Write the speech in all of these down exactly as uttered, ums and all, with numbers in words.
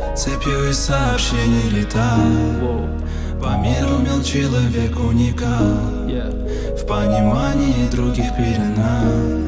Цепью из сообщений летал. По миру мил человек уникал. В понимании других перенал.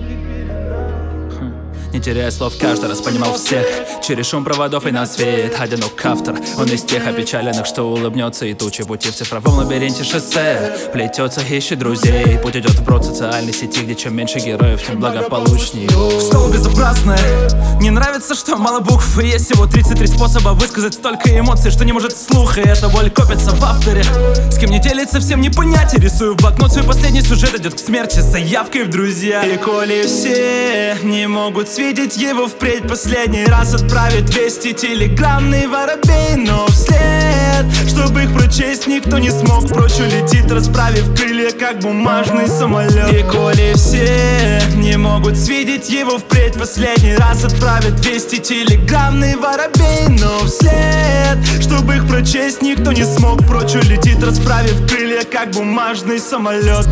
Не теряя слов, каждый раз понимал всех. Через шум проводов и нас веет одинок автор. Он из тех опечаленных, что улыбнется и тучи пути в цифровом лабиринте шоссе. Плетется, ищет друзей. Путь идет вброд социальной сети, где чем меньше героев, тем благополучней. Слово безобразное. Не нравится, что мало букв, и есть всего тридцать три способа высказать столько эмоций, что не может слух, и эта боль копится в авторе. С кем не делится, всем не понять. И рисую в блокнот свой последний сюжет, идет к смерти с заявкой в друзья. И коли все не могут видеть его впредь, последний раз отправит двести телеграммный воробей. Но вслед, чтобы их прочесть, никто не смог. Прочь улетит, расправив крылья, как бумажный самолет. И коли все не могут видеть его впредь, последний раз отправит двести телеграммный воробей. Но вслед, чтобы их прочесть, никто не смог. Прочь улетит, расправив крылья, как бумажный самолет.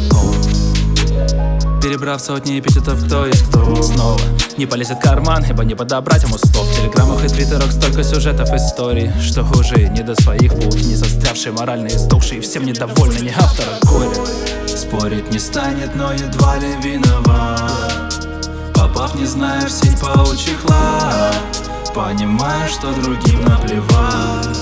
Перебрав сотни эпитетов, кто есть кто снова не полезет в карман, ибо не подобрать ему слов. В телеграммах и твиттерах столько сюжетов историй, что уже не до своих пауки, не застрявшие, моральные сдохшие, всем недовольны, не автор, а горе. Спорить не станет, но едва ли виноват, попав, не зная в сеть паучьих лап, понимая, что другим наплевать.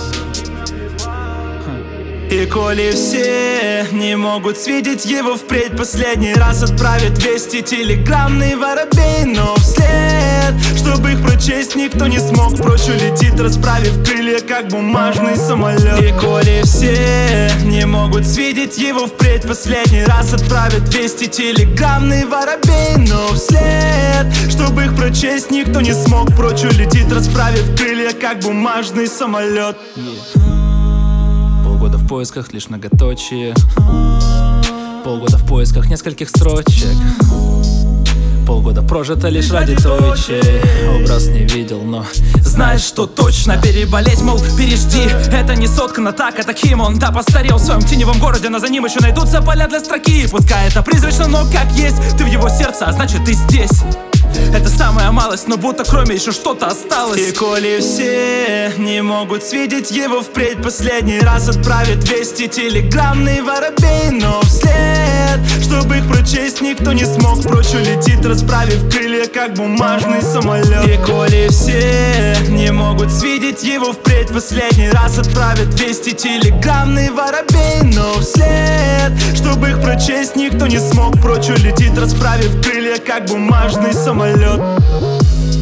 И коли все не могут видеть его впредь, последний раз отправит двести телеграммный воробей. Но вслед, чтобы их прочесть, никто не смог. Прочь улетит, расправив крылья, как бумажный самолет. И коли все не могут видеть его впредь, последний раз отправит двести телеграммный воробей. Но вслед, чтобы их прочесть, никто не смог. Прочь улетит, расправив крылья, как бумажный самолет. Полгода в поисках, лишь многоточие. Полгода в поисках нескольких строчек. Полгода прожито лишь ради той, чей образ не видел, но знаешь, что точно переболеть, мол, пережди. Это не соткано так, а таким он, да, постарел в своем теневом городе, но за ним еще найдутся поля для строки. Пускай это призрачно, но как есть, ты в его сердце, а значит ты здесь. Это самая малость, но будто кроме еще что-то осталось. И коли все не могут видеть его впредь, последний раз отправит двести телеграммный воробей. Но вслед, чтобы их прочесть, никто не смог. Прочь улетит, расправив крылья, как бумажный самолет. И коли все не могут видеть его впредь, последний раз отправит двести телеграммный воробей. Но вслед, чтобы их прочесть, никто не смог. Прочь улетит, расправив крылья, как бумажный самолет.